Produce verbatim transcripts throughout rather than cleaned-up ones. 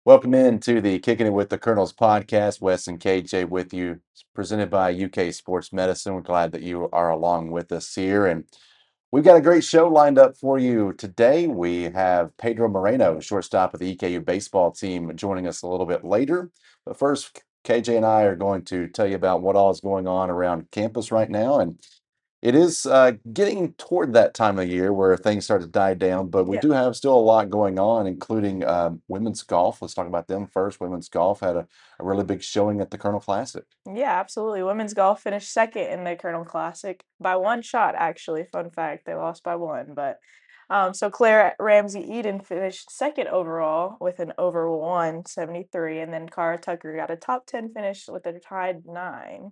Welcome into the Kicking It with the Colonels podcast. Wes and K J with you. It's presented by U K Sports Medicine. We're glad that you are along with us here. And we've got a great show lined up for you today. We have Pedro Moreno, shortstop of the E K U baseball team, joining us a little bit later. But first, K J and I are going to tell you about what all is going on around campus right now. And it is uh, getting toward that time of year where things start to die down, but we Yeah. do have still a lot going on, including um, women's golf. Let's talk about them first. Women's golf had a, a really big showing at the Colonel Classic. Yeah, absolutely. Women's golf finished second in the Colonel Classic by one shot, actually. Fun fact, they lost by one. But um, so Claire Ramsey Eden finished second overall with an over one seventy-three, and then Cara Tucker got a top ten finish with a tied nine.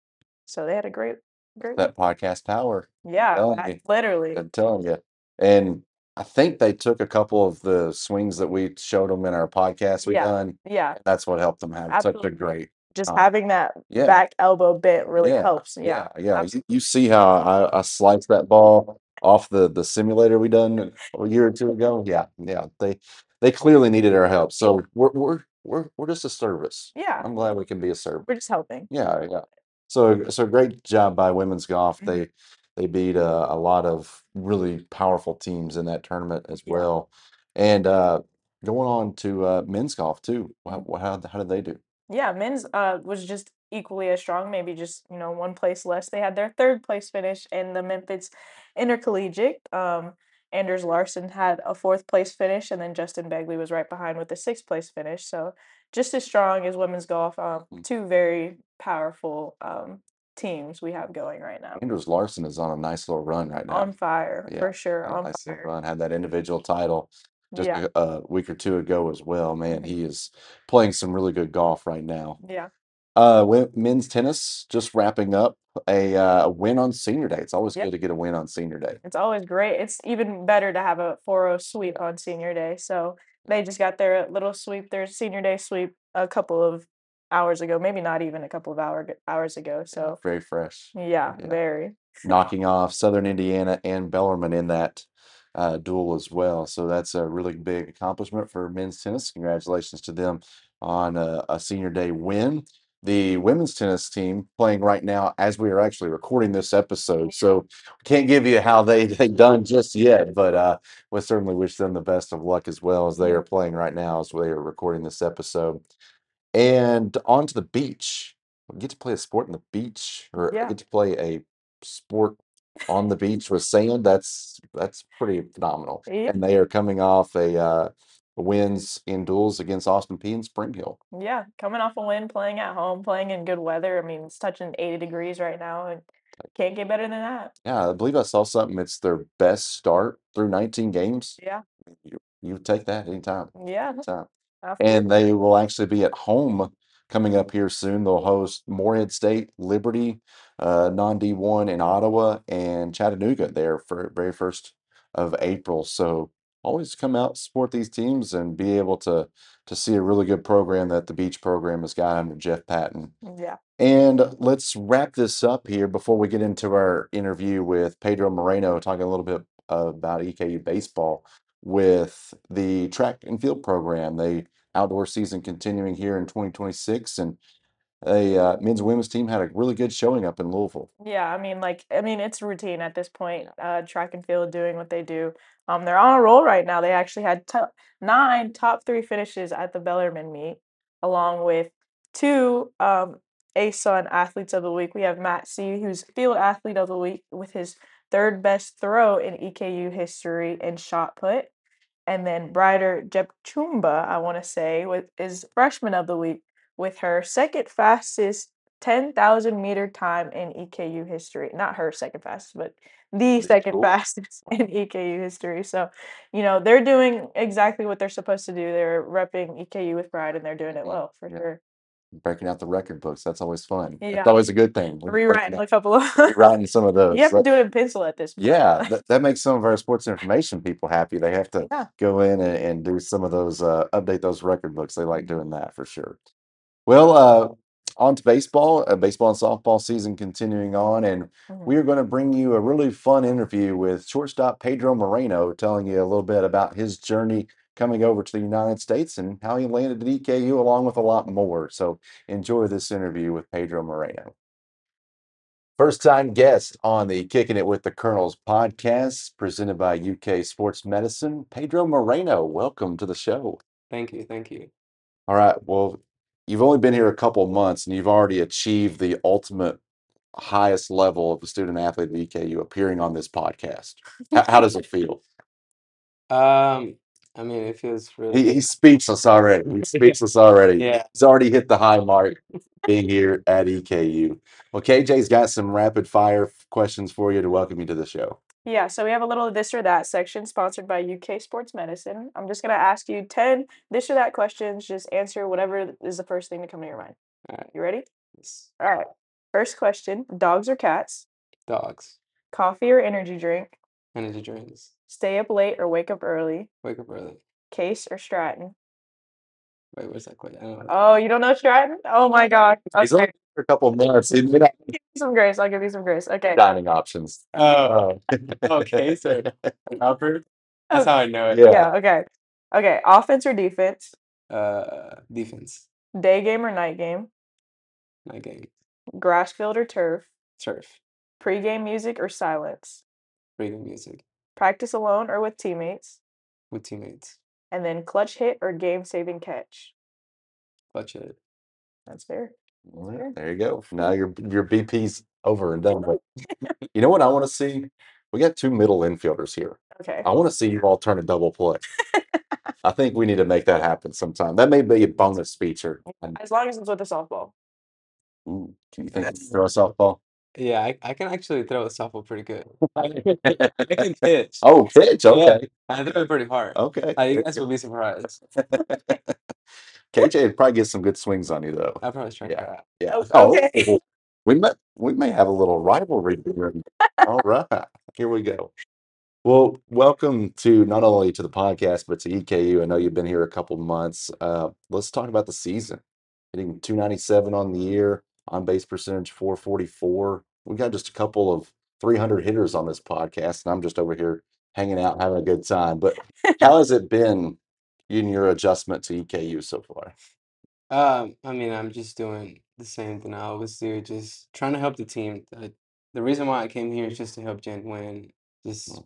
So they had a great, great week. That podcast power, Yeah, telling I- you, literally. I'm telling you. And I think they took a couple of the swings that we showed them in our podcast we Yeah, done. yeah, And that's what helped them have such a absolutely. great Just time. having that Yeah. back elbow bent really Yeah, helps. Yeah, yeah, yeah. You, absolutely. you see how I, I sliced that ball off the the simulator we done a year or two ago? Yeah, yeah. They they clearly needed our help. So we're we're we're we're just a service. Yeah, I'm glad we can be a service. we're just helping. Yeah, yeah. So so great job by women's golf. Mhm. They they beat a, a lot of really powerful teams in that tournament as Yeah. well. And uh going on to uh men's golf too. How how, how did they do? Yeah, men's uh was just equally as strong, maybe just, you know, one place less. They had their third place finish in the Memphis Intercollegiate. Um, Anders Larson had a fourth place finish, and then Justin Begley was right behind with a sixth place finish. So just as strong as women's golf. Um, two very powerful um teams we have going right now. Anders Larson is on a nice little run right now. On fire, Yeah, for sure, a on nice little fire. run. Had that individual title just Yeah. a, a week or two ago as well. Man, Mhm. he is playing some really good golf right now. Yeah. Uh, wen- men's tennis just wrapping up a uh, win on Senior Day. It's always Yep. good to get a win on Senior Day. It's always great. It's even better to have a four oh sweep on senior day. So they just got their little sweep, their senior day sweep a couple of hours ago, maybe not even a couple of hour hours ago. Yeah, So very fresh. yeah, Yeah, very. knocking off Southern Indiana and Bellarmine in that uh, duel as well. So that's a really big accomplishment for men's tennis. Congratulations to them on a, a Senior Day win. The women's tennis team playing right now as we are actually recording this episode. So can't give you how they they done just yet, but uh, we certainly wish them the best of luck as well as they Yeah. are playing right now as we are recording this episode. And on to the beach. We get to play a sport on the beach, or I Yeah. get to play a sport on the beach with sand. That's that's pretty phenomenal. Yeah. And they are coming off a uh, wins in duels against Austin P and Spring Hill. Yeah. Coming off a win, playing at home, playing in good weather. I mean, it's touching eighty degrees right now and can't get better than that. Yeah, I believe I saw something. It's their best start through nineteen games. Yeah. You, you take that anytime, Yeah. anytime. And Absolutely. they will actually be at home coming up here soon. They'll host Morehead State, Liberty, uh, non D one in Ottawa, and Chattanooga there for very first of April. So always come out, support these teams, and be able to to see a really good program that the beach program has got under Jeff Patton. Yeah. And let's wrap this up here before we get into our interview with Pedro Moreno, talking a little bit about E K U baseball with the track and field program. The outdoor season continuing here in twenty twenty-six, and a uh, men's and women's team had a really good showing up in Louisville. Yeah, I mean, like, I mean, it's routine at this point. Yeah. Uh, track and field doing what they do. Um, they're on a roll right now. They actually had top nine top three finishes at the Bellarmine meet, along with two um A S U N athletes of the week. We have Matt C, who's field athlete of the week with his third best throw in E K U history in shot put, and then Brighter Jepchumba, I want to say, with is freshman of the week with her second fastest ten thousand meter time in E K U history. Not her second fastest, but the The second school. fastest in E K U history. So, you know, they're doing exactly what they're supposed to do. They're repping E K U with pride and they're doing it Yeah, well for yeah. sure. Breaking out the record books. That's always fun. That's Yeah. always a good thing. When you're breaking Rewriting out, a couple of rewriting some of you those. have to do it in pencil at this point. Yeah, that, that makes some of our sports information people happy. They have to Yeah. go in and, and do some of those, uh, update those record books. They like doing that for sure. Well, uh, on to baseball, uh, baseball and softball season continuing on, and Mhm. we are going to bring you a really fun interview with shortstop Pedro Moreno, telling you a little bit about his journey coming over to the United States and how he landed at E K U, along with a lot more. So enjoy this interview with Pedro Moreno. First time guest on the Kicking It with the Colonels podcast, presented by U K Sports Medicine, Pedro Moreno. Welcome to the show. Thank you. Thank you. All right. Well, you've only been here a couple months and you've already achieved the ultimate highest level of a student athlete at E K U, appearing on this podcast. How, how does it feel? Um, I mean, it feels really He, good. he's speechless already. He's speechless already. Yeah. He's already hit the high mark being here at E K U. Well, K J's got some rapid fire questions for you to welcome you to the show. Yeah, so we have a little this or that section sponsored by U K Sports Medicine. I'm just going to ask you ten this or that questions. Just answer whatever is the first thing to come to your mind. All right. You ready? Yes. All right. First question, dogs or cats? Dogs. Coffee or energy drink? Energy drinks. Stay up late or wake up early? Wake up early. Case or Stratton? Wait, what's that question? I don't know. Oh, you don't know Stratton? Oh my God. He's only Okay. here for a couple of months. He may not I'll give you some grace. I'll give you some grace. Okay. dining options. Oh, Oh. okay. So upper. That's how I know it. Yeah. Yeah, okay. Okay. Offense or defense? Uh, defense. Day game or night game? Night game. Grass field or turf? Turf. Pre-game music or silence? Reading music Practice alone or with teammates? with teammates. And then clutch hit or game-saving catch? Clutch it. That's fair. Well, there you go. Now your your B P's over and done with. You know what I want to see? We got two middle infielders here. Okay. I want to see you all turn a double play. I think we need to make that happen sometime. That may be a bonus feature. And, As long as it's with a softball. ooh, can you think you can throw a softball? Yeah, I, I can actually throw a softball pretty good. I can pitch. Oh, pitch. Okay. I throw it pretty hard. Okay. Uh, you guys will be surprised. K J would probably get some good swings on you, though. I probably try Yeah. that. Yeah. Oh, Oh, okay. we may we may have a little rivalry here. All right. Here we go. Well, welcome to not only to the podcast, but to E K U. I know you've been here a couple months. Uh, let's talk about the season. Hitting two ninety-seven on the year, on base percentage four forty-four. We got just a couple of three hundred hitters on this podcast, and I'm just over here hanging out, having a good time. But how has it been in your adjustment to E K U so far? Um, I mean, I'm just doing the same thing I always do, just trying to help the team. The, the reason why I came here is just to help Jen win. Just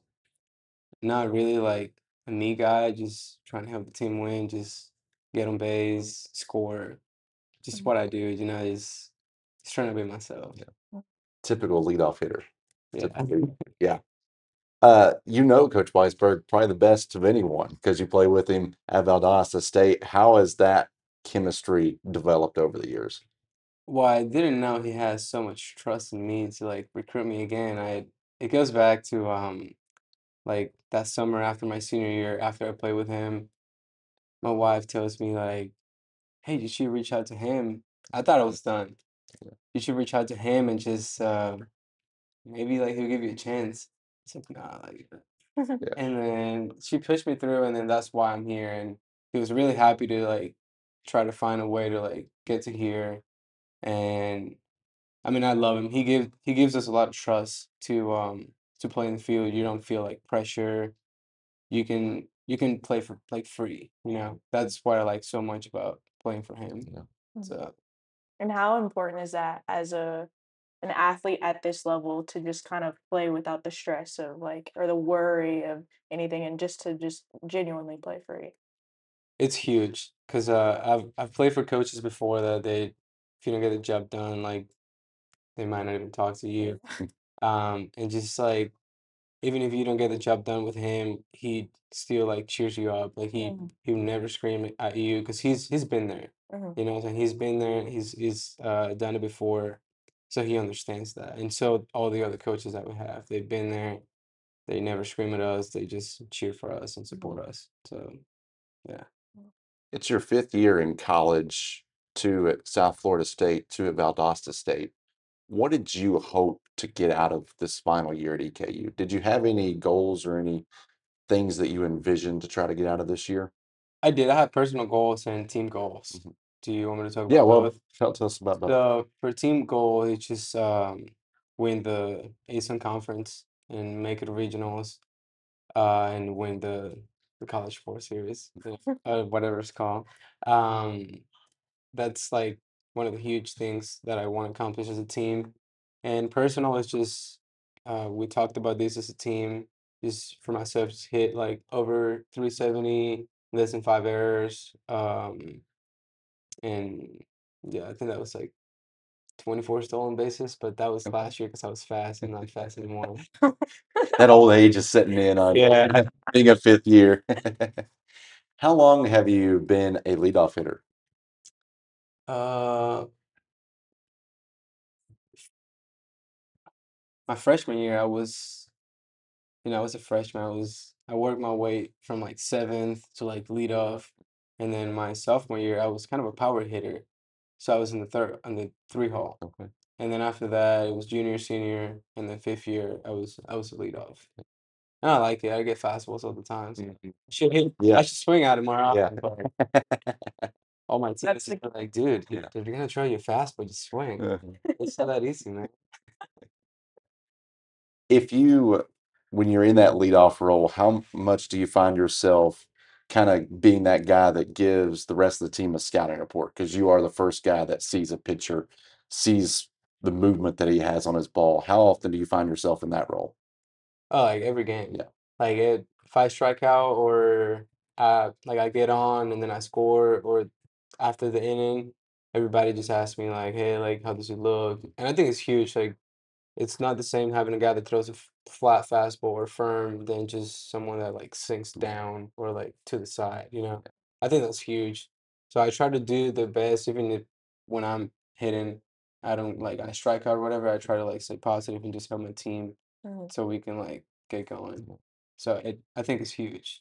not really like a me guy, just trying to help the team win, just get on base, score. Just what I do, you know, is just trying to be myself. Typical leadoff hitter. Yeah. Typically. Yeah. Uh, you know Coach Weisberg probably the best of anyone because you play with him at Valdosta State. How has that chemistry developed over the years? Well, I didn't know he has so much trust in me to like recruit me again. I it goes back to um like that summer after my senior year, after I played with him, my wife tells me like, "Hey, you should reach out to him." I thought I was done. You should reach out to him and just uh, maybe like he'll give you a chance. It's like, nah, like, Yeah. and then she pushed me through, and then that's why I'm here. And he was really happy to like try to find a way to like get to here. And I mean, I love him. He give he gives us a lot of trust to um to play in the field. You don't feel like pressure. You can you can play for like free, you know. That's what I like so much about playing for him. Yeah. So And how important is that as a an athlete at this level to just kind of play without the stress of like or the worry of anything and just to just genuinely play free? it's huge because uh I've I've played for coaches before that they if you don't get the job done, like they might not even talk to you. Um and just like even if you don't get the job done with him, he still like cheers you up. Like he Mhm. he will never scream at you because he's he's been there. Mhm. You know, and he's been there. He's he's uh done it before, so he understands that. And so all the other coaches that we have, they've been there. They never scream at us. They just cheer for us and support us. So yeah. It's your fifth year in college, two at South Florida State, two at Valdosta State. What did you hope to get out of this final year at E K U? Did you have any goals or any things that you envisioned to try to get out of this year? I did. I had personal goals and team goals. Mhm. Do you want me to talk Yeah, about well, both? tell, tell us about both. So for team goal, it's just um, win the A S U N conference and make it regionals, uh, and win the the college sports series, uh, whatever it's called. Um, that's like one of the huge things that I want to accomplish as a team. And personal is just uh, we talked about this as a team. Just for myself, just hit like over three seventy, less than five errors. Um, and yeah, I think that was like twenty-four stolen bases, but that was last year because I was fast and not fast anymore. That old age is setting in on Yeah. being a fifth year. How long have you been a leadoff hitter? Uh, my freshman year, I was, you know, I was a freshman. I was, I worked my way from like seventh to like leadoff, and then my sophomore year, I was kind of a power hitter, so I was in the third, on the three hole, Okay. and then after that, it was junior, senior, and then fifth year, I was, I was a leadoff. And I like it. I get fastballs all the time. So Mhm. should hit. Yeah. I should swing at it more Yeah. often. But all my That's teammates the are like, dude, Yeah. if you're gonna try your fastball, just swing. Uh-huh. It's not that easy, man. If you, when you're in that leadoff role, how much do you find yourself kind of being that guy that gives the rest of the team a scouting report? Because you are the first guy that sees a pitcher, sees the movement that he has on his ball. How often do you find yourself in that role? Oh, like every game. Yeah. Like it, if I strike out or uh like I get on and then I score or after the inning, everybody just asks me like, hey, like how does it look? And I think it's huge. Like it's not the same having a guy that throws a f- flat fastball or firm than just someone that like sinks down or like to the side, you know? I think that's huge. So I try to do the best, even if when I'm hitting, I don't like I strike out or whatever, I try to like stay positive and just help my team Mhm. so we can like get going. So it I think it's huge.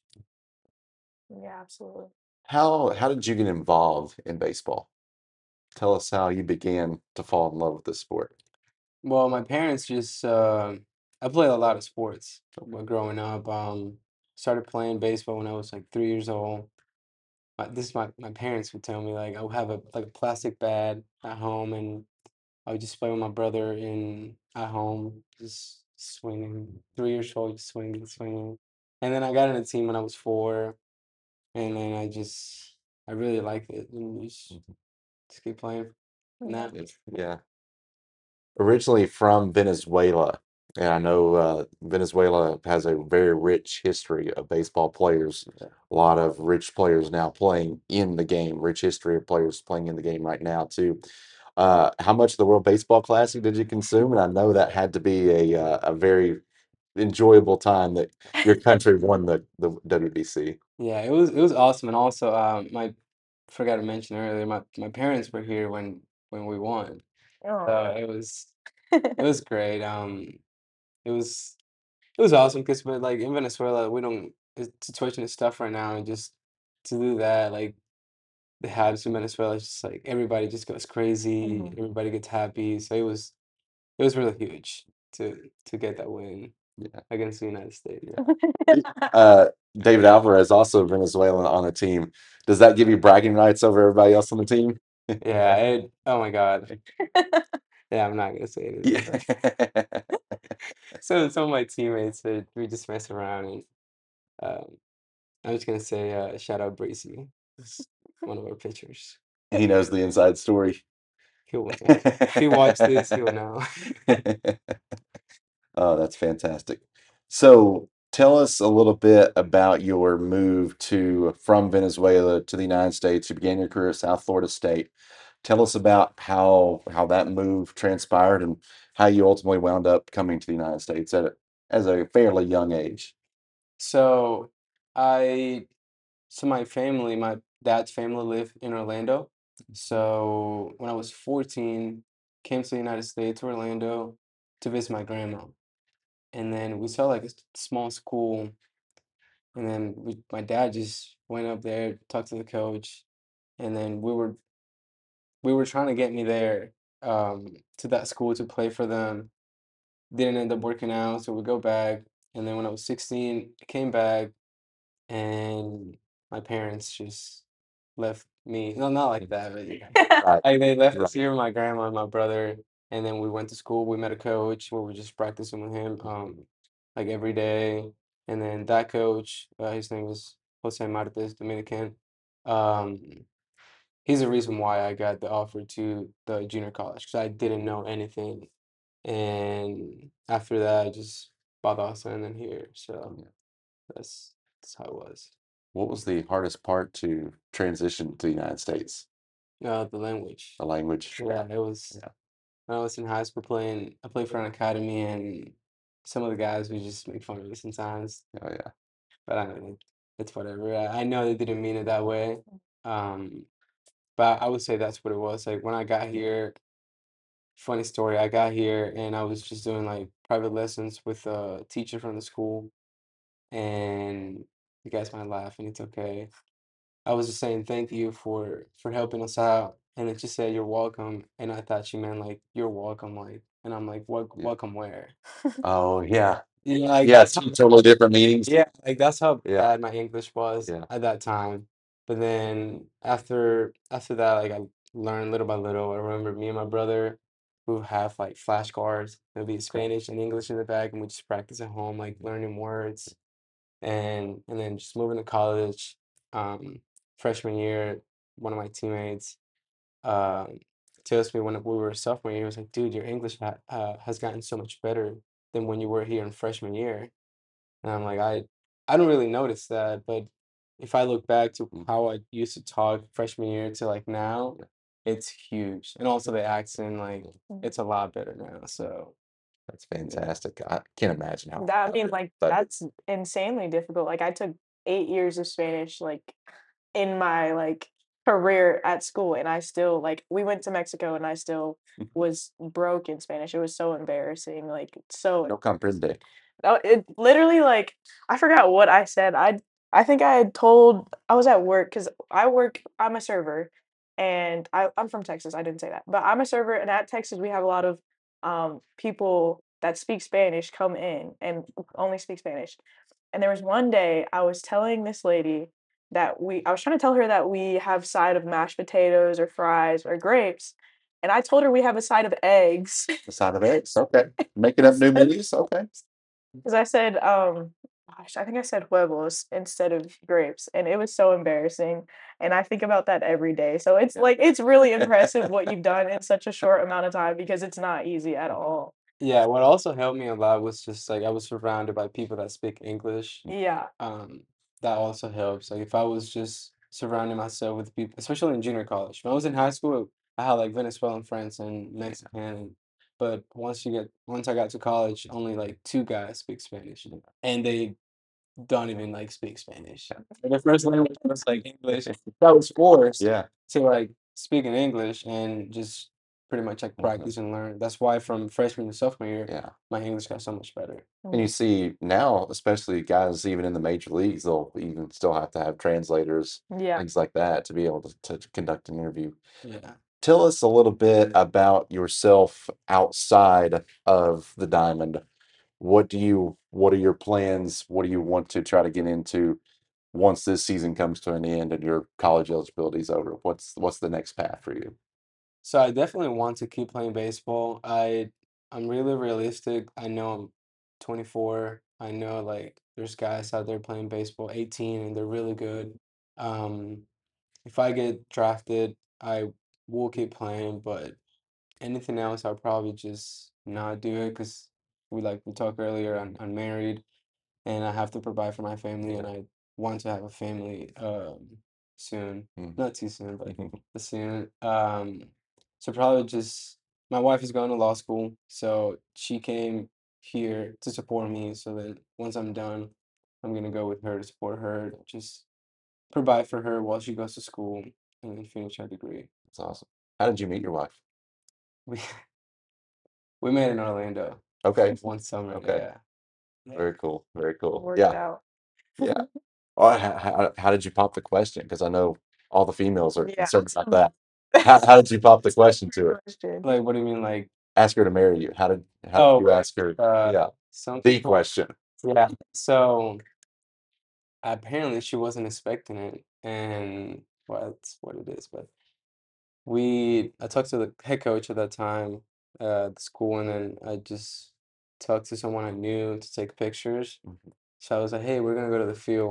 Yeah, absolutely. How how did you get involved in baseball? Tell us how you began to fall in love with this sport. Well, my parents just um I played a lot of sports when growing up. Um started playing baseball when I was like three years old. My, this is my, my parents would tell me like I would have a like a plastic bat at home and I would just play with my brother in at home, just swinging. Three years old, just swinging, swinging. And then I got in a team when I was four, and then I just I really liked it and just Mhm. just keep playing Yeah. now. It's- Yeah. Originally from Venezuela, and I know uh, Venezuela has a very rich history of baseball players. Yeah. A lot of rich players now playing in the game, rich history of players playing in the game right now too. Uh, how much of the World Baseball Classic did you consume? And I know that had to be a uh, a very enjoyable time that your country won the the W B C. Yeah, it was it was awesome, and also um my forgot to mention earlier, my my parents were here when when we won. Oh. So it was it was great. Um, it was it was awesome because but like in Venezuela, we don't the situation is tough right now, and just to do that, like the Habs in Venezuela, it's just like everybody just goes crazy, Mhm. everybody gets happy. So it was it was really huge to to get that win Yeah. against the United States. Uh, David Alvarez, also Venezuelan on the team. Does that give you bragging rights over everybody else on the team? Yeah, it, oh my God. Yeah, I'm not gonna say anything. Yeah. So some of my teammates, uh, we just mess around, and um, I'm just gonna say, uh, shout out Bracy, he's one of our pitchers. He knows the inside story. He will know. If he watched this, he will know. Oh, that's fantastic. So tell us a little bit about your move to from Venezuela to the United States. You began your career at South Florida State. Tell us about how how that move transpired and how you ultimately wound up coming to the United States at a, as a fairly young age. So I, so my family, my dad's family lived in Orlando. So when I was fourteen, came to the United States, Orlando, to visit my grandma. And then we saw like a s- small school. And then we, my dad just went up there, talked to the coach, and then we were we were trying to get me there um, to that school to play for them. Didn't end up working out, so we go back. And then when I was sixteen, I came back, and my parents just left me. No, not like that, but yeah. Right, Like they left us right. here with my grandma and my brother, and then we went to school. We met a coach where we just practicing with him, um, like every day. And then that coach, uh, his name was Jose Martes Dominican. Um, he's the reason why I got the offer to the junior college because I didn't know anything. And after that, I just bought Badajoz and then here. So Yeah. that's that's how it was. What was the hardest part to transition to the United States? Uh, the language. The language. Yeah, it was Yeah. when I was in high school playing. I played for an academy, and some of the guys would just make fun of me sometimes. Oh yeah. But I mean, it's whatever. I, I know they didn't mean it that way. Um, but I would say that's what it was. Like when I got here, funny story, I got here and I was just doing like private lessons with a teacher from the school, and you guys might laugh, and it's okay. I was just saying thank you for for helping us out, and it just said you're welcome, and I thought she meant like you're welcome, like, and I'm like, what Yeah. welcome where? Oh yeah. Yeah, like Yeah, that's two how totally different meanings. yeah, like that's how Yeah. bad my English was Yeah. at that time. But then after after that, like I learned little by little. I remember me and my brother who have like flashcards. There'll be Spanish and English in the back, and we just practice at home, like learning words. And and then just moving to college, um, freshman year, one of my teammates um tells me when we were sophomore year, he was like, "Dude, your English ha uh, has gotten so much better than when you were here in freshman year." And I'm like, I I don't really notice that, but if I look back to Mm. how I used to talk freshman year to like now, it's huge. And also the accent, like it's a lot better now. So That's fantastic. I can't imagine how That I hard mean, it- like that that's insanely difficult. Like I took eight years of Spanish, like in my like career at school, and I still like we went to Mexico, and I still was broke in Spanish. It was so embarrassing, like so no comprende. Oh, it literally like I forgot what I said. I I think I had told I was at work because I work. I'm a server, and I I'm from Texas. I didn't say that, but I'm a server, and at Texas we have a lot of um people that speak Spanish come in and only speak Spanish. And there was one day I was telling this lady that we I was trying to tell her that we have side of mashed potatoes or fries or grapes, and I told her we have a side of eggs. The side of eggs. Okay. Making up new menus. Okay. Because I said, um, gosh, I think I said huevos instead of grapes, and it was so embarrassing. And I think about that every day. So it's Yeah. like it's really impressive what you've done in such a short amount of time because it's not easy at all. yeah, what also helped me a lot was just like I was surrounded by people that speak English. Yeah. Um, that also helps. Like if I was just surrounding myself with people, especially in junior college. When I was in high school, I had like Venezuelan friends and Mexican, and, but once you get once I got to college, only like two guys speak Spanish, and they don't even like speak Spanish. Like, the first language was like English. I was forced Yeah. to like speak in English and just pretty much like Mhm. practice and learn. That's why from freshman to sophomore year, Yeah. my English got so much better. And you see now, especially guys even in the major leagues, they'll even still have to have translators, Yeah. things like that, to be able to, to conduct an interview. Yeah. Tell us a little bit about yourself outside of the diamond. What do you, what are your plans? What do you want to try to get into once this season comes to an end and your college eligibility is over? What's what's the next path for you? So I definitely want to keep playing baseball. I I'm really realistic. I know I'm twenty-four. I know like there's guys out there playing baseball eighteen and they're really good. Um, if I get drafted, I will keep playing, but anything else, I'll probably just not do it because we like we talked earlier, I'm, I'm married and I have to provide for my family and I want to have a family um soon. Mm. Not too soon, but soon. Um, so probably just my wife is going to law school, so she came here to support me. So that once I'm done, I'm gonna go with her to support her, just provide for her while she goes to school and then finish her degree. That's awesome. How did you meet your wife? We we met in Orlando Okay. one summer. Okay. Yeah. Very cool. Very cool. Worked Yeah. out. Yeah. Oh, how, how, how did you pop the question? Because I know all the females are Yeah. concerned about that. How, how did you pop the question to her? Question. Like, what do you mean, like? Ask her to marry you. How did how Oh, did you ask her? uh, Yeah. some The people. question. Yeah. So apparently she wasn't expecting it, and well, that's what it is. But we, I talked to the head coach at that time, uh, at the school, and then I just talked to someone I knew to take pictures. Mhm. So I was like, hey, we're gonna go to the field.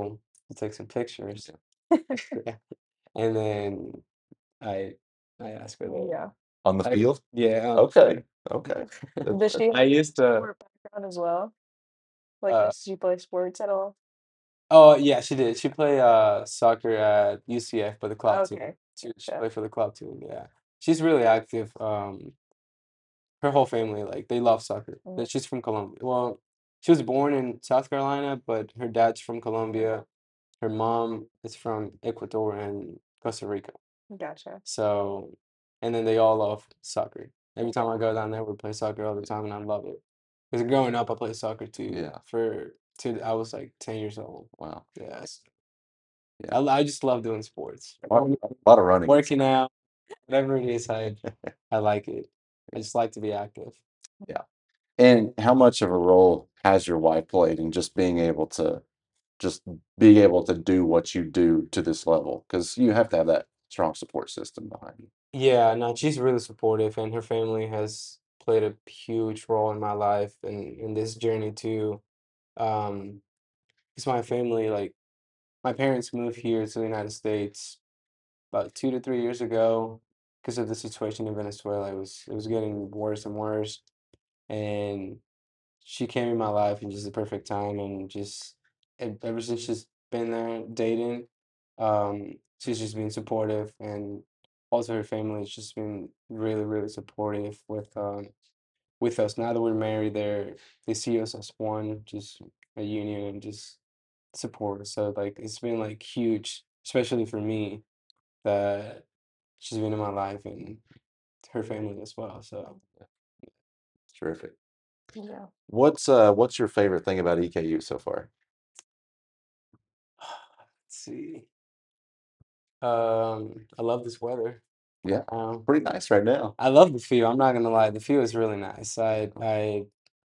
to take some pictures. Yeah. And then I I asked her that. Yeah. On the I, field? yeah. um, Okay. Okay. That's- Does she I have used to. sport background as well? Like, Uh, does she play sports at all? oh yeah, she did. She played uh soccer at U C F for the club team. Okay, She she gotcha. played for the club team. Yeah, she's really active. Um, her whole family like they love soccer. Mm. And she's from Colombia. Well, she was born in South Carolina, but her dad's from Colombia. Her mom is from Ecuador and Costa Rica. Gotcha. So, and then they all love soccer. Every time I go down there, we play soccer all the time, and I love it. Because growing up, I played soccer too. Yeah. For till I was like ten years old. Wow. Yes. Yeah. I, I just love doing sports. A lot, a lot of running. Working out, whatever it is, I I like it. I just like to be active. Yeah. And how much of a role has your wife played in just being able to just be able to do what you do to this level? Because you have to have that strong support system behind you. Yeah, no, she's really supportive, and her family has played a huge role in my life and in this journey too. Um, because my family, like my parents moved here to the United States about two to three years ago because of the situation in Venezuela. It was it was getting worse and worse, and she came in my life in just the perfect time, and just ev- ever since she's been there dating, um, she's just been supportive, and also her family has just been really, really supportive with um with us. Now that we're married, they're they see us as one, just a union, and just support us. So like it's been like huge, especially for me, that she's been in my life and her family as well. So Terrific. Yeah. What's uh what's your favorite thing about E K U so far? let's see. Um, I love this weather. Yeah. Um, Pretty nice right now. I love the feel. I'm not gonna lie, the feel is really nice. I I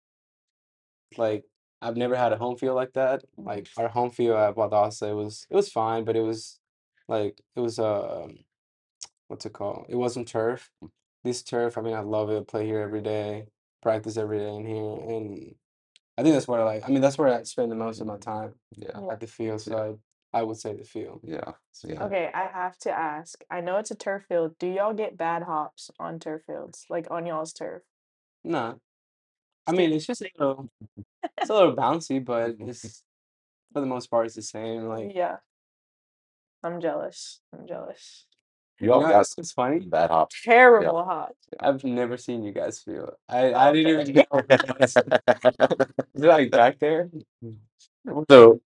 like I've never had a home feel like that. Like our home feel at Valdosta, it was it was fine, but it was like it was uh what's it called? It wasn't turf. This turf, I mean, I love it. Play here every day, practice every day in here, and I think that's what I like. I mean, that's where I spend the most of my time Yeah. Yeah. at the field. So I, I would say the field. Yeah. Yeah. Okay, I have to ask. I know it's a turf field. Do y'all get bad hops on turf fields, like on y'all's turf? Nah, I mean, it's just a little, it's a little bouncy, but it's for the most part it's the same. Like Yeah. I'm jealous. I'm jealous. You you all know, got it's, it's funny. bad hops. Terrible hops. I've never seen you guys feel. I I didn't Okay. even know. Is it like back there? So,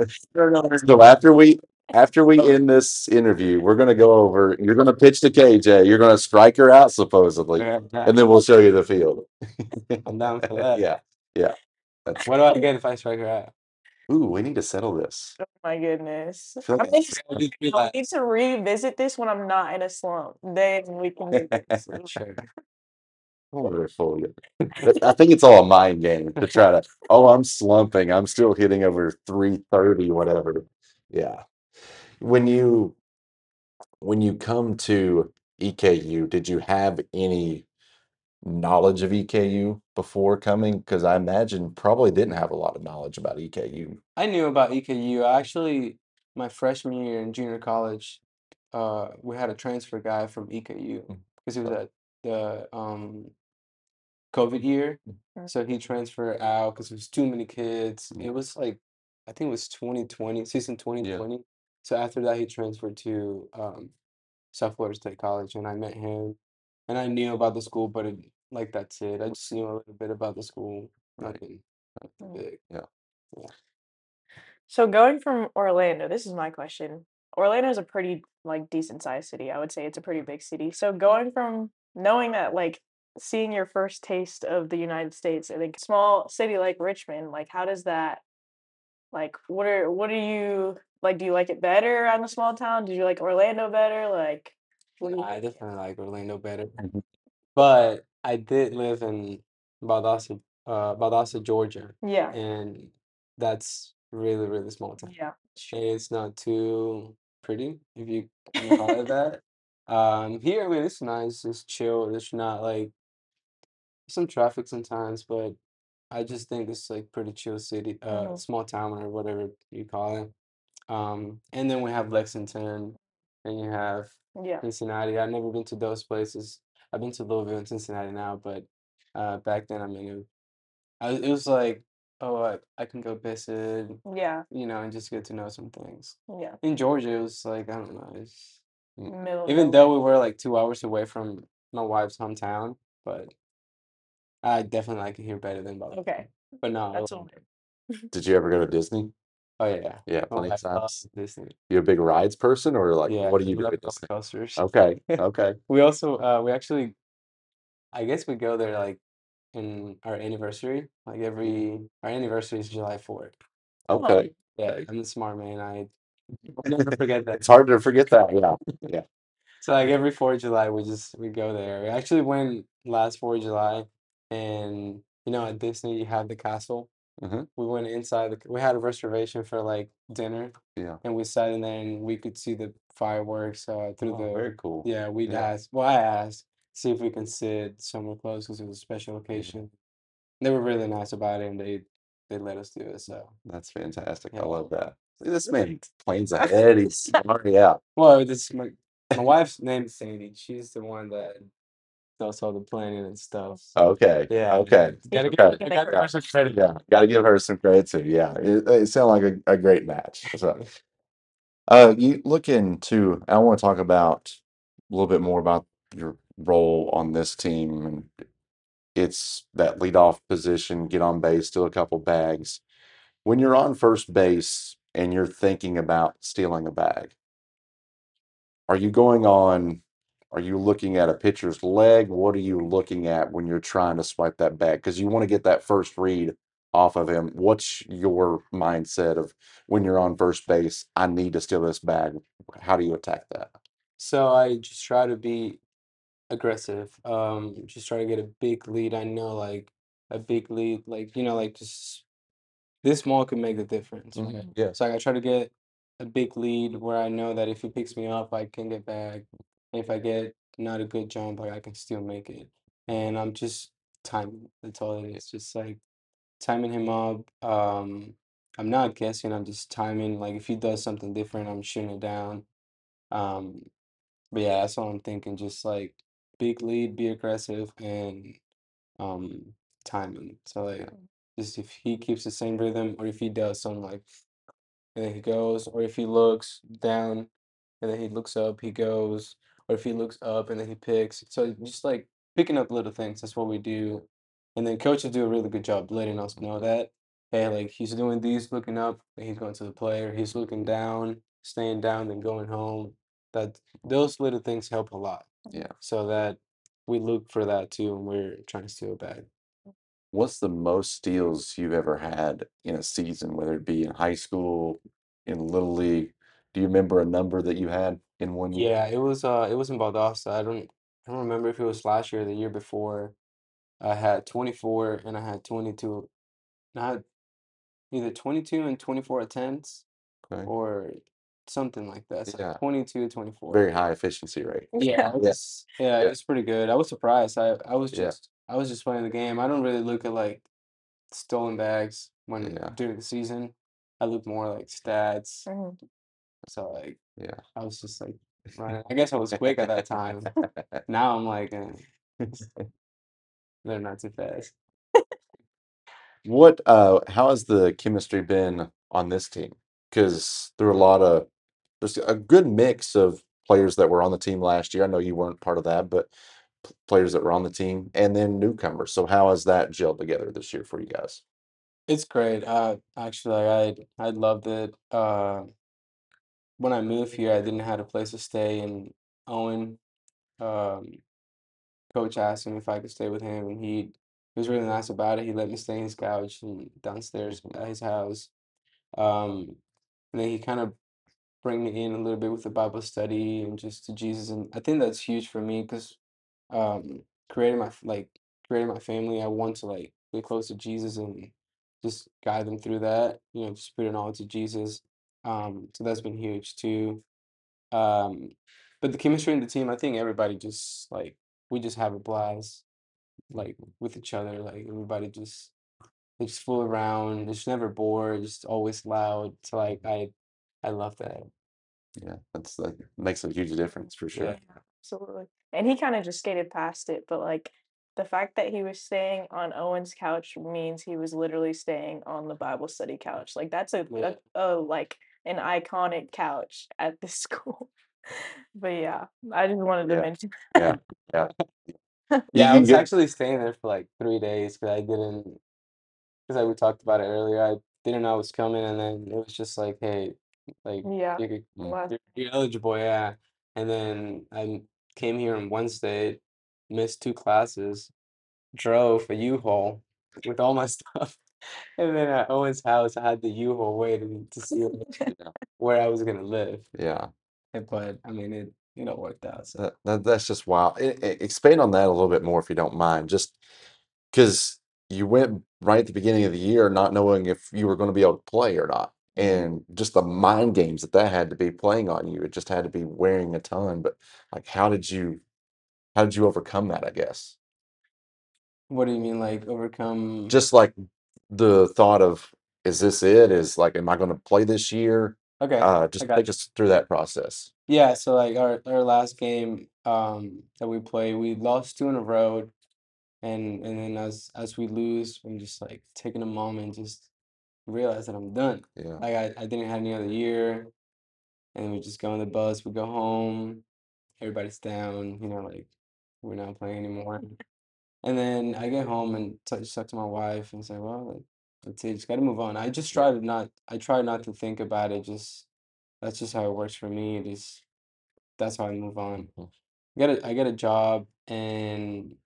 so after we after we end this interview, we're gonna go over. You're gonna pitch to K J. You're gonna strike her out supposedly, Yeah, and then we'll show you the field. I'm down for that. Yeah, yeah. That's What do I get if I strike her out? ooh. We need to settle this. Oh my goodness. I feel I like need, it's- I just I need realized. to revisit this when I'm not in a slump. Then we can do this. Sure. Wonderful. But I think it's all a mind game to try to. Oh, I'm slumping. I'm still hitting over three thirty, whatever. Yeah. When you when you come to E K U, did you have any knowledge of E K U before coming? Because I imagine probably didn't have a lot of knowledge about E K U. I knew about E K U. I actually, my freshman year in junior college, uh, we had a transfer guy from E K U because it was at the um COVID year. Mm. So he transferred out because there was too many kids. Yeah. It was like, I think it was twenty twenty, season twenty Yeah. twenty. So after that, he transferred to um, South Florida State College, and I met him, and I knew about the school, but it, like that's it. I just knew a little bit about the school, Right. nothing, nothing Mm. big. Yeah. Yeah. So going from Orlando, this is my question. Orlando is a pretty like decent sized city. I would say it's a pretty big city. So going from knowing that like seeing your first taste of the United States in a small city like Richmond, like how does that like what are what are you like do you like it better on the small town? Did you like Orlando better? Like what do you I think? definitely like Orlando better. Mhm. But I did live in Valdosta, uh, Valdosta, Georgia, Yeah. and that's really, really small town. Yeah. And it's not too pretty, if you can call it that. Um, here, I mean, it's nice, it's chill. It's not like some traffic sometimes, but I just think it's like pretty chill city, uh, Mhm. small town or whatever you call it. Um, and then we have Lexington, and you have Yeah. Cincinnati. I've never been to those places. I've been to Louisville and Cincinnati now, but uh, back then, I mean, it, I, it was like, oh, I, I can go visit, Yeah. you know, and just get to know some things. Yeah. In Georgia, it was like, I don't know, it's, Middle of even nowhere. though we were like two hours away from my wife's hometown, but I definitely like it here better than Boston. Okay. But no, That's it- all. Did you ever go to Disney? oh yeah, Yeah, my plenty of wife loves times. Disney. You a big rides person, or like Yeah, what do we you do love at roller Disney? coasters. Okay, okay, We also uh we actually I guess we go there like in our anniversary. Like every our anniversary is July fourth. okay. Yeah, Okay. I'm the smart man. I I'll never forget that. It's hard to forget that. Yeah, yeah. So like every fourth of July we just we go there. We actually went last fourth of July and you know at Disney you have the castle. hmm We went inside the we had a reservation for like dinner Yeah. and we sat in there and we could see the fireworks uh through Oh, the very cool. yeah, we'd Yeah. ask well I asked see if we can sit somewhere close because it was a special occasion. They were really nice about it and they they let us do it. So That's fantastic. I yeah. love that. See, this man plans ahead. He's smart. Yeah. Well, this my my wife's name is Sadie. She's the one that does all the planning and stuff. Okay. Yeah, Okay. gotta give, Okay. I gotta give her some credit. Yeah. Got to give her some credit too. Yeah. It, it sounded like a, a great match. So, uh, you look into, I want to talk about a little bit more about your role on this team. And it's that leadoff position, get on base, steal a couple bags. When you're on first base and you're thinking about stealing a bag, are you going on, are you looking at a pitcher's leg? What are you looking at when you're trying to swipe that bag? Because you want to get that first read off of him. What's your mindset of when you're on first base? I need to steal this bag. How do you attack that? So I just try to be aggressive. Um, just try to get a big lead. I know like a big lead, like you know, like just this small could make the difference, right? Mhm. Yeah. So like, I try to get a big lead where I know that if he picks me up, I can get back. If I get not a good jump, like I can still make it. And I'm just timing. That's all it is. Just like timing him up. Um, I'm not guessing. I'm just timing. Like if he does something different, I'm shooting it down. Um, but yeah, that's all I'm thinking. Just like big lead, be aggressive, and um timing. So like just if he keeps the same rhythm or if he does something like and then he goes, or if he looks down and then he looks up, he goes, or if he looks up and then he picks. So just like picking up little things, that's what we do. And then coaches do a really good job letting us know that, hey, like he's doing these, looking up, and he's going to the player, he's looking down, staying down, then going home. That those little things help a lot. Yeah. So that we look for that too when we're trying to steal back. What's the most steals you've ever had in a season, whether it be in high school, in Little League? Do you remember a number that you had in one year? Yeah, it was uh it was in Valdosta. I don't I don't remember if it was last year or the year before. I had twenty-four and I had twenty-two. I had either twenty-two and twenty-four attempts Okay. or something like that. So Yeah. twenty-two, twenty-four. Very high efficiency rate. Yeah, it Yeah. was yeah, Yeah. it's pretty good. I was surprised. I I was Yeah. just I was just playing the game. I don't really look at like stolen bags when Yeah. during the season. I look more like stats. Mhm. So like Yeah. I was just like running. I guess I was quick at that time. Now I'm like eh, they're not too fast. What, uh, how has the chemistry been on this team? Because there were a lot of, there's a good mix of players that were on the team last year. I know you weren't part of that, but p- players that were on the team and then newcomers. So how has that gelled together this year for you guys? It's great. Uh, actually, like, I I loved it. Uh, when I moved here, I didn't have a place to stay, and Owen, um, coach asked him if I could stay with him, and he he was really nice about it. He let me stay in his couch and downstairs Mhm. at his house. Um, and then he kind of bring me in a little bit with the Bible study and just to Jesus, and I think that's huge for me because um, creating my f- like creating my family, I want to like get close to Jesus and just guide them through that. You know, just put it all to Jesus. Um, so that's been huge too. Um, but the chemistry in the team, I think everybody just like we just have a blast like with each other. Like everybody just they just fool around. It's never bored. Just always loud. So like I I love that. Yeah, that's that makes a huge difference for sure. Yeah. Absolutely. And he kind of just skated past it, but like the fact that he was staying on Owen's couch means he was literally staying on the Bible study couch. Like that's a, Yeah. a, a like an iconic couch at this school. But yeah, I just wanted to Yeah. mention. Yeah, yeah. You Yeah, I you was get actually staying there for like three days because I didn't, because like we talked about it earlier, I didn't know I was coming, and then it was just like, hey, like Yeah. you could, mm, Well, you're, you're eligible, yeah. And then I came here on Wednesday, missed two classes, drove a U-Haul with all my stuff, and then at Owen's house, I had the U-Haul waiting to see yeah, where I was gonna live. yeah. Eh, But I mean, it you know worked out. So That, that that's just wild. E- e- expand on that a little bit more if you don't mind. Just because you went right at the beginning of the year not knowing if you were going to be able to play or not. Mhm. And just the mind games that that had to be playing on you. It just had to be wearing a ton. But like, how did you how did you overcome that, I guess? what do you mean, like overcome? Just like the thought of, is this it? Is like, am I going to play this year? Okay, Uh, I just got take you. us through that process. Yeah, so like our our last game um that we played, we lost two in a row, and and then as as we lose, I'm just like taking a moment, just realize that I'm done. Yeah. Like I, I didn't have any other year, and we just go on the bus, we go home, everybody's down, you know, like we're not playing anymore. And then I get home and t just talk to my wife and say, well, like, that's it, just gotta move on. I just try to not, I try not to think about it. Just that's just how it works for me. It is that's how I move on. Mhm. I got a I got a job, and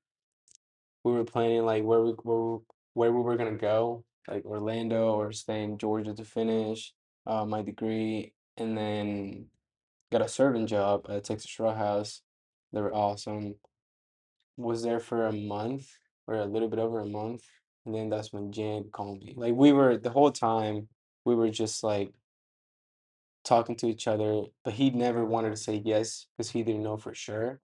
we were planning like where we where we, where we were gonna go, like Orlando or stay in Georgia to finish uh, my degree, and then got a serving job at Texas Roadhouse. They were awesome. Was there for a month or a little bit over a month, and then that's when Jan called me. Like we were the whole time we were just like talking to each other, but he never wanted to say yes because he didn't know for sure.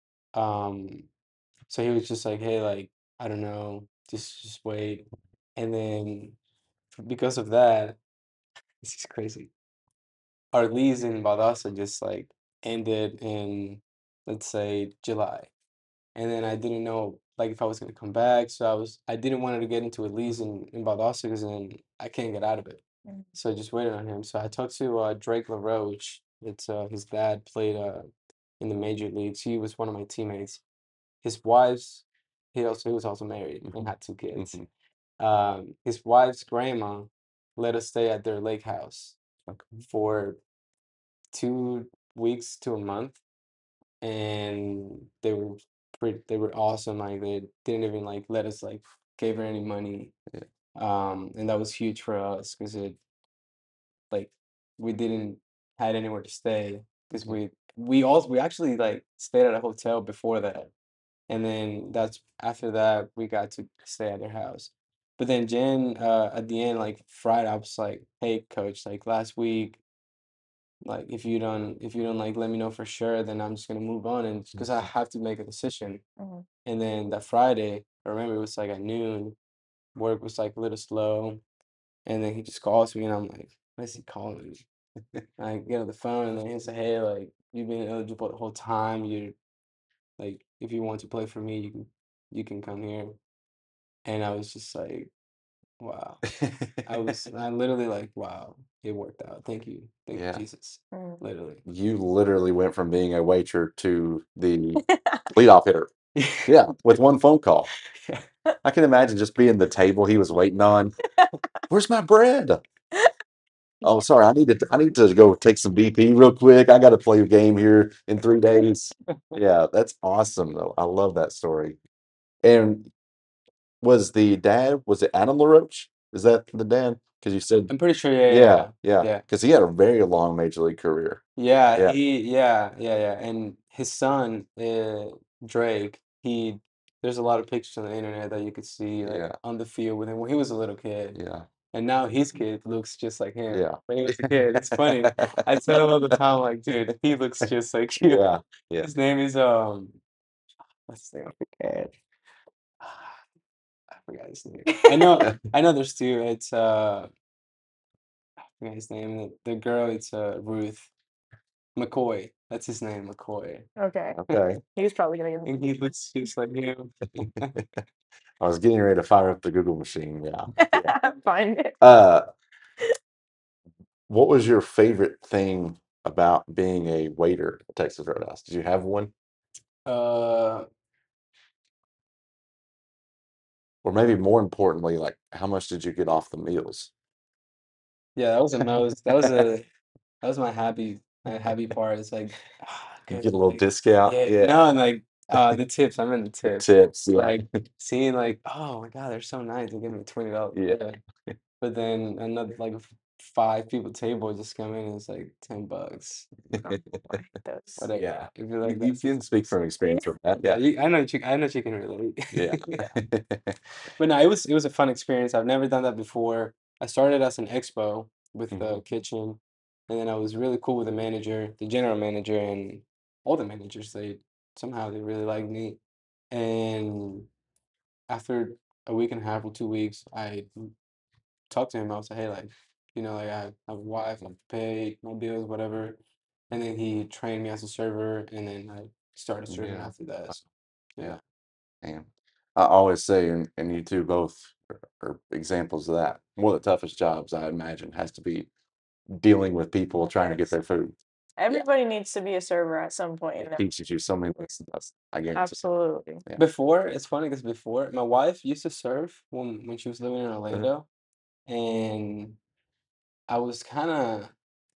Um, so he was just like, "Hey, like I don't know, just just wait." And then because of that, this is crazy. Our lease in Valdosta just like ended in, let's say, July. And then I didn't know like if I was gonna come back. So I was I didn't want to get into a lease in, in Valdosta because then I can't get out of it. Mhm. So I just waited on him. So I talked to uh, Drake LaRoche. It's uh, his dad played uh, in the major leagues. He was one of my teammates. His wife's he also he was also married and had two kids. Mhm. Um, his wife's grandma let us stay at their lake house Okay. for two weeks to a month, and they were pretty, they were awesome. Like they didn't even like let us like gave her any money. Yeah. Um, and that was huge for us because it like we didn't had anywhere to stay because Yeah. we we also we actually like stayed at a hotel before that, and then that's after that we got to stay at their house. But then Jen, uh, at the end, like Friday, I was like, "Hey, coach, like last week, like if you don't, if you don't like let me know for sure, then I'm just gonna move on, and because I have to make a decision." Mhm. And then that Friday, I remember it was like at noon, work was like a little slow, and then he just calls me, and I'm like, "What is he calling me?" I get on the phone, and then he said, "Hey, like you've been eligible the whole time. You're like, if you want to play for me, you can, you can come here." And I was just like, "Wow." I was, I literally like, "Wow, it worked out. Thank you, thank you, Yeah. Jesus." Mhm. Literally. You literally went from being a waiter to the leadoff hitter. Yeah, with one phone call. Yeah. I can imagine just being the table he was waiting on. Where's my bread? Oh, sorry. I need to. I need to go take some B P real quick. I got to play a game here in three days. Yeah, that's awesome though. I love that story. And was the dad? Was it Adam LaRoche? Is that the dad? Because you said, I'm pretty sure. Yeah, yeah, yeah, yeah, yeah. yeah. Because he had a very long major league career. Yeah, Yeah, he, yeah, yeah, yeah. And his son, uh, Drake, he, there's a lot of pictures on the internet that you could see like yeah, on the field with him when he was a little kid. yeah, And now his kid looks just like him yeah. when he was a kid. It's funny. I tell him all the time, like, dude, he looks just like you. Yeah, yeah. His name is um, what's his name? I forget. I forgot his name. I know, I know. There's two. It's uh, the guy's name. The, the girl, it's uh, Ruth McCoy. That's his name, McCoy. Okay. Okay. He was probably gonna get And he looks just like him. I was getting ready to fire up the Google machine. Yeah. find it. Uh, what was your favorite thing about being a waiter at Texas Roadhouse? Did you have one? Uh, Or maybe more importantly, like how much did you get off the meals? yeah, that was the most. That was a. That was my happy. My happy part. It's like, ah, You good. get a little Like, discount? yeah, Yeah. no, and like, uh, the tips. I'm in the The tips. tips, yeah. Like seeing like, oh my God, they're so nice. They give me twenty dollars. Yeah. But then another like f- five people table just come in and it's like ten bucks. Those. Whatever. Yeah. If you You, like you that's can speak from experience with that. yeah, Yeah. you, I know you. I know you can relate. Yeah. But no, it was it was a fun experience. I've never done that before. I started as an expo with the Mhm. kitchen, and then I was really cool with the manager, the general manager, and all the managers. They somehow they really liked me, and after a week and a half or two weeks, I talked to him. I was like, hey, like, you know, like I have a wife, I have to pay my bills, whatever. And then he trained me as a server, and then I started serving Yeah. after that. So, yeah. And I always say, and, and you two both are, are examples of that. One of the toughest jobs I imagine has to be dealing with people trying to get their food. Everybody needs to be a server at some point in It their teaches you so many lessons. I guarantee. Absolutely. Yeah. Before, it's funny because before my wife used to serve when when she was living in Orlando, and I was kind of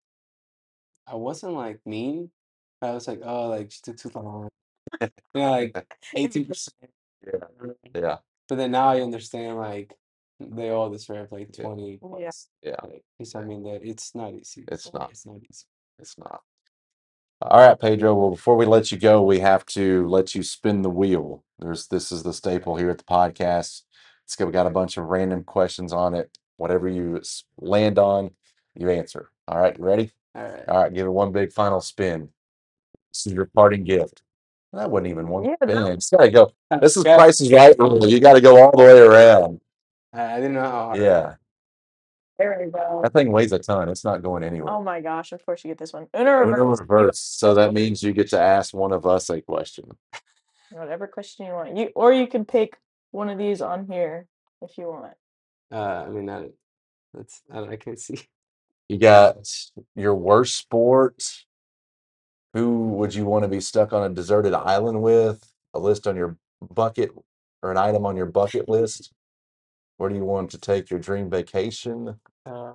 I wasn't like mean. I was like, oh, like she took too long. You know, like eighteen percent. Yeah. Yeah. But then now I understand like they all deserve like Yeah. twenty Yeah. plus. Yeah. Like, because I mean that it's not easy. It's not. It's not easy. It's not. All right, Pedro. Well, before we let you go, we have to let you spin the wheel. There's this is the staple here at the podcast. It's got, we got a bunch of random questions on it. Whatever you s- land on, you answer. All right, you ready? All right. All right, give it one big final spin. This is your parting gift. That wasn't even one Yeah, spin. that- It's gotta go. This is Okay. Price is Right rule. You got to go all the way around. I I didn't know how hard. Yeah, There we go. that thing weighs a ton. It's not going anywhere. Oh my gosh, of course you get this one. Uno Uno reverse. reverse. So that means you get to ask one of us a question. Whatever question you want. You or you can pick one of these on here if you want. Uh, I mean that that's I, I can't see. You got your worst sport. Who would you want to be stuck on a deserted island with? A list on your bucket or an item on your bucket list? Where do you want to take your dream vacation? Uh,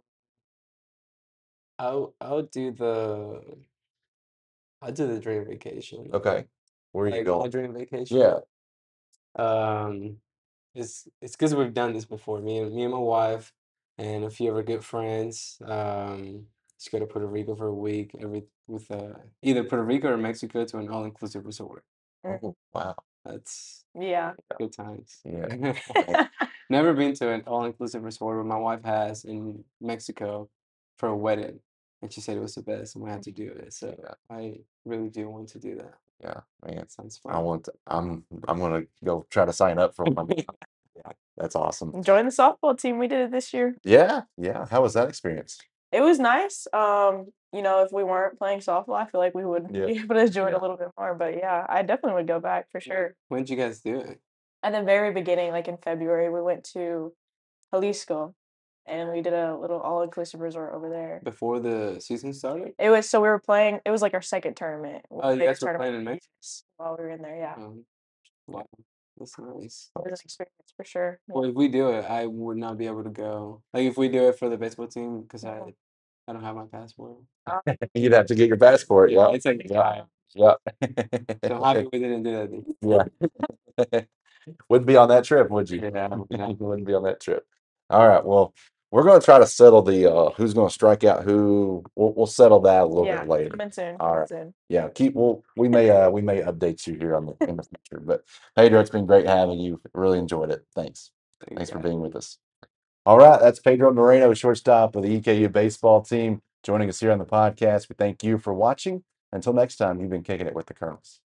I'll I'll do the I'll do the dream vacation. Okay. Where are you Like my going? dream vacation. Yeah. Um, it's it's because we've done this before. Me and me and my wife and a few of our good friends. Um, just go to Puerto Rico for a week. Every with uh either Puerto Rico or Mexico to an all-inclusive resort. Oh, wow. That's Yeah. good times. Yeah. Never been to an all-inclusive resort, but my wife has in Mexico for a wedding, and she said it was the best, and we had to do it. So Yeah. I really do want to do that. Yeah, man. That sounds I fun. want to, I'm I'm gonna go try to sign up for one. Yeah, that's awesome. Join the softball team. We did it this year. Yeah, yeah. How was that experience? It was nice. Um, you know, if we weren't playing softball, I feel like we would Yeah. be able to enjoy it Yeah. a little bit more. But yeah, I definitely would go back for sure. When did you guys do it? At the very beginning, like in February, we went to Jalisco and we did a little all-inclusive resort over there. Before the season started? It was so we were playing. It was like our second tournament. Oh, you biggest guys were tournament playing in Mexico? while we were in there. Yeah, Um, wow, that's nice. it was an experience for sure. Yeah. Well, if we do it, I would not be able to go. Like if we do it for the baseball team, because I I don't have my passport. You'd have to get your passport. Yeah. It's like Yeah. yeah. Yeah. So I'm happy we didn't do that. Yeah. Wouldn't be on that trip, would you? Yeah, yeah. You wouldn't be on that trip. All right. Well, we're going to try to settle the uh, who's going to strike out who. We'll, we'll settle that a little Yeah, bit later. coming soon. All coming right. soon. Yeah. Keep. We'll. We may. Uh. We may update you here on the in the future. But Pedro, it's been great having you. Really enjoyed it. Thanks. Thank Thanks for you. being with us. All right. That's Pedro Moreno, shortstop of the E K U baseball team, joining us here on the podcast. We thank you for watching. Until next time, you've been kicking it with the Colonels.